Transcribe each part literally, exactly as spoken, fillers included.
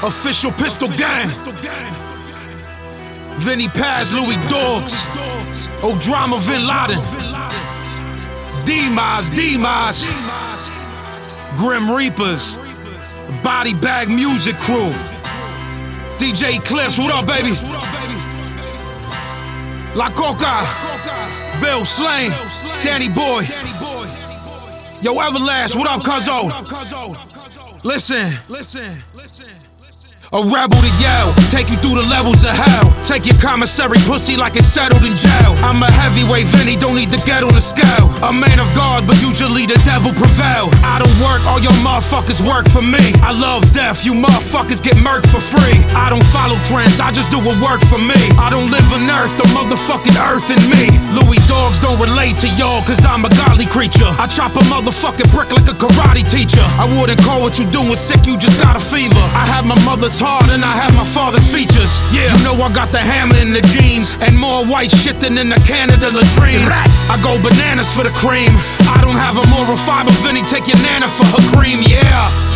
Official Pistol Gang. Vinny Paz, Louis Dogs. O'Drama, Bin Laden. D-Mize, D-Mize. Grim Reapers. Body Bag Music Crew. D J Clips, what up, baby? La Coca. Bill Slain. Danny Boy. Yo, Everlast, what up, cuzzo? Listen. Listen. Listen. A rebel to yell, take you through the levels of hell. Take your commissary pussy like it's settled in jail. I'm a heavyweight, Vinny, don't need to get on the scale. A man of God, but usually the devil prevail. I don't work, all your motherfuckers work for me. I love death, you motherfuckers get murked for free. I don't follow trends, I just do what work for me. I don't live on earth, the motherfucking earth in me. Louis Dogs don't relate to y'all, cause I'm a godly creature. I chop a motherfucking brick like a karate teacher. I wouldn't call what you doing sick, you just got a fever. I have my mother's heart and I have my father's features. Yeah, you know I got the hammer in the jeans and more white shit than in the Canada latrine. I go bananas for the cream. I don't have a moral fiber, Vinny, take your nana for her cream. Yeah.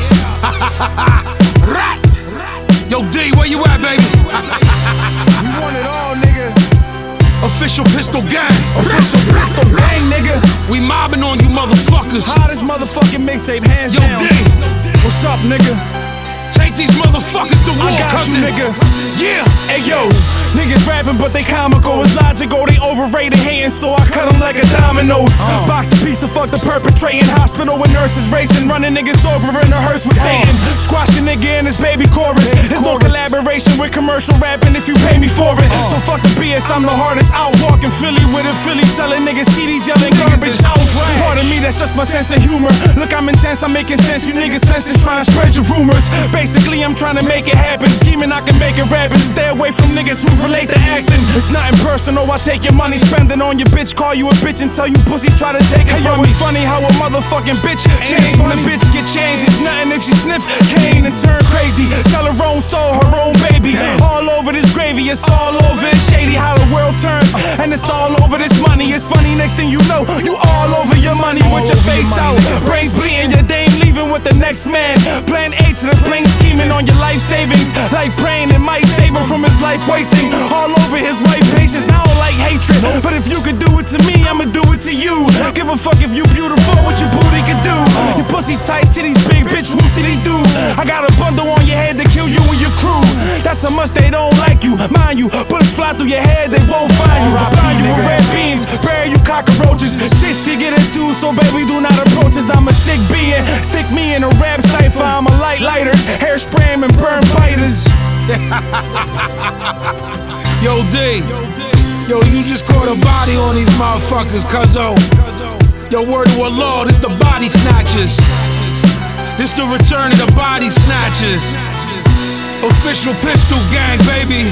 Yo, D, where you at, baby? You want it all, nigga. Official Pistol Gang. Official Pistol Gang, nigga. We mobbing on you motherfuckers. Hottest motherfucking mixtape, hands Yo, down. D. What's up, nigga? Take these motherfuckers to war, I got cousin. you, nigga. Yeah. Hey, yo. Niggas rapping, but they comical. It's logical, they overrated hating, so I cut them like a dominoes. Uh. Box a pizza, fuck the perpetrating. Hospital with nurses racing, running niggas over in a hearse with Satan. Uh. Squash a nigga in his baby chorus. Baby There's chorus. No collaboration with commercial rapping if you pay me for it. Uh. So fuck the B S, I'm the hardest out walking Philly with a Philly selling niggas C Ds yelling garbage out. Pardon me, that's just my sense of humor. Look, I'm intense, I'm making sense. You niggas senses trying to spread your rumors. Basically, I'm trying to make it happen. Scheming, I can make it rapping. Stay away from niggas who relate to acting. It's nothing personal, I take your money, spend it on your bitch. Call you a bitch and tell you pussy try to take it hey, from yo, me. It's funny how a motherfucking bitch change when a bitch get changed. It's nothing if she sniff cane and turn crazy. Tell her own soul, her own baby. Damn. All over this gravy, it's all over. It's shady how the world turns, and it's all over this money. It's funny, next thing you know, you all over your money all with your face your out, money, brains bleeding, your dame leaving with the next man. Plan A to the plane, scheming on your life savings, like praying it might save him from his life wasting. All over his white patience, I don't like hatred, but if you could do it to me, I'ma do it to you. Give a fuck if you beautiful, what your booty could do. Your pussy tight, titties big, bitch, whoop did he do? I got a bundle on your head to kill you and your crew. That's a must, they don't like you, mind you. Bullets fly through your head, they won't find you. Blind you with red beams, bury you cockroaches. Shit, she get it too, so baby do not approach us. I'm a sick being, stick me in a rap cypher. I'm a light lighter, hairspray and burn fighters. Yo, D. Yo, you just caught a body on these motherfuckers, cuzzo. Yo, word to Allah, this the body snatchers. This the return of the body snatchers. Official Pistol Gang, baby.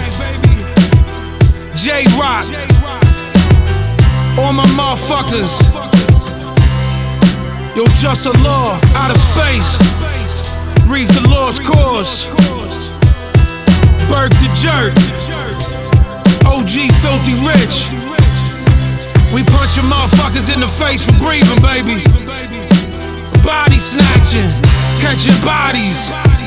J-Rock. All my motherfuckers. Yo, just Allah, out of space. Reef the lost cause. Berg the Jerk. O G Filthy Rich. We punching motherfuckers in the face for breathing, baby. Body snatching, catching bodies.